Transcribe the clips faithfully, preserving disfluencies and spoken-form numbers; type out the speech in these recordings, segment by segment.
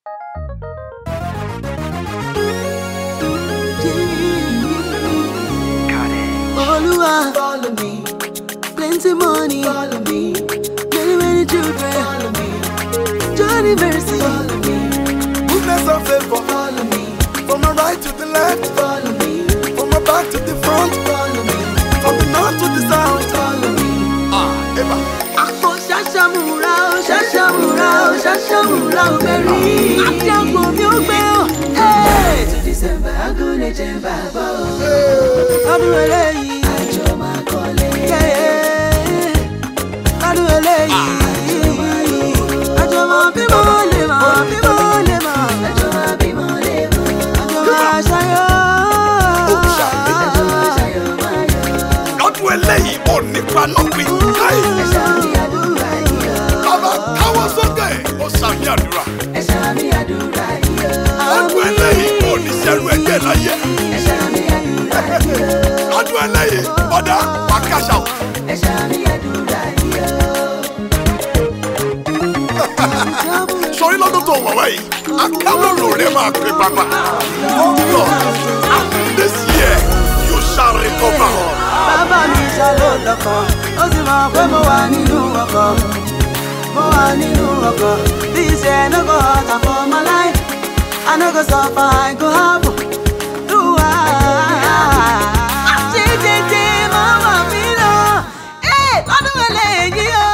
Oluwa, follow me. Plenty money, follow me. Many, many children, follow me. Johnny Mercy, follow me. Goodness and favor, follow me. From my right to the left, follow me. From my back to the front, follow me. From the north to the south, follow me. Ah, Eva. Ako shashamura, shashamura, shashamura, berry. Ajango mi o gbe o. Hey, to December, I go to December. Adu eleyi, ajo ma kole. Yeah, adu eleyi, ajo ma bimo le ma, bimo le ma, ajo ma bimo le ma, ajo ma shayo, ajo ma shayo ma yo. Adu eleyi o nipa no gbi. Baba kawo sókè, o sami àdúrà. Esami àdúrà yo. Adu eleyi o ni seru ẹ̀jẹ̀ láyé. Adu eleyi oda pakasha. Esami àdúrà yo. Sori lọ́dún tó wà wáyé, akáwọ́rò rẹ̀ máa pè bàbá. Oh God, this year you shall recover. Bàbá mi ṣàlò lọ́kọ̀, ó sì mọ̀ pé mo wà nínú ọkọ̀. Mo wà nínú ọkọ̀. This year no go hard for my life. I no go suffer, I go happy. Lúwa. Àṣìṣe màmá mi lọ. Ẹ lọ́dún eléyìí o.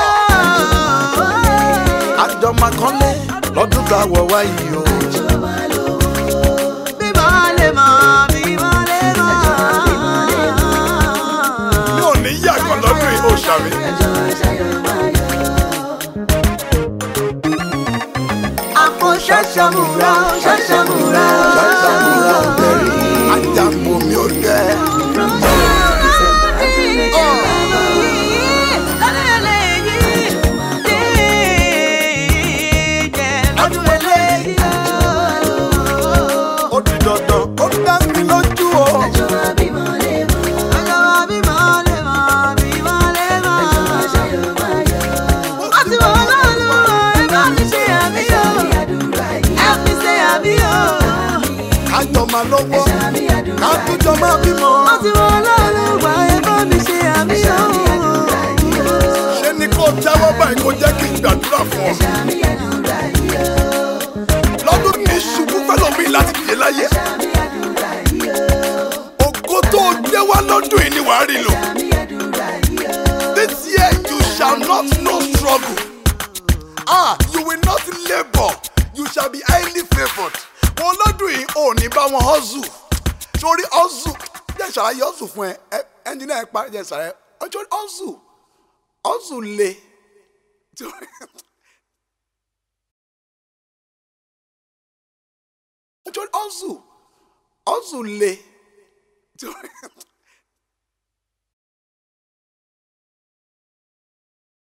Àjọ máa kọ́lé lọ́dún tá a wọ̀ wáyé o. Àjọ máa lówó. Bímọ lè mọ̀, bímọ lè mọ̀. Mi ò ní yàgò lọ́dún yìí, ó ṣàmì. Àjọ ṣayọ̀ máa yọ̀. Àpò ṣàṣàmùrà, ṣàṣàmùrà. Ṣàṣàmùrà bẹ̀rẹ̀ ajáko mi ò gẹ́. Ó di dandan, ó dá mi lójú o. Kájọ máa lọ́wọ́, kájọ máa bímọ. Ṣé ni kò jáwọ́ báyìí kó jẹ́ kí n gbàdúrà fún ọ? Lọ́dún ní ṣubú fẹ́lọ́ mi láti dìde láyé. Ògo tó o gbé wá lọ́dún yìí ni wàá rí lò. This year you shall not know struggle. Ah, you will not labour. You shall be highly favoured. Wọ́n lọ́dún yìí ò ní bá wọn hustle. Sórí hustle, jẹ́ ìṣàlàyé hustle fún ẹ. Ẹnjìnà ẹ parí jẹ́ ìṣàlàyé. Ọjọ́ hustle, hustle le. Ọjọ́ hustle, hustle le.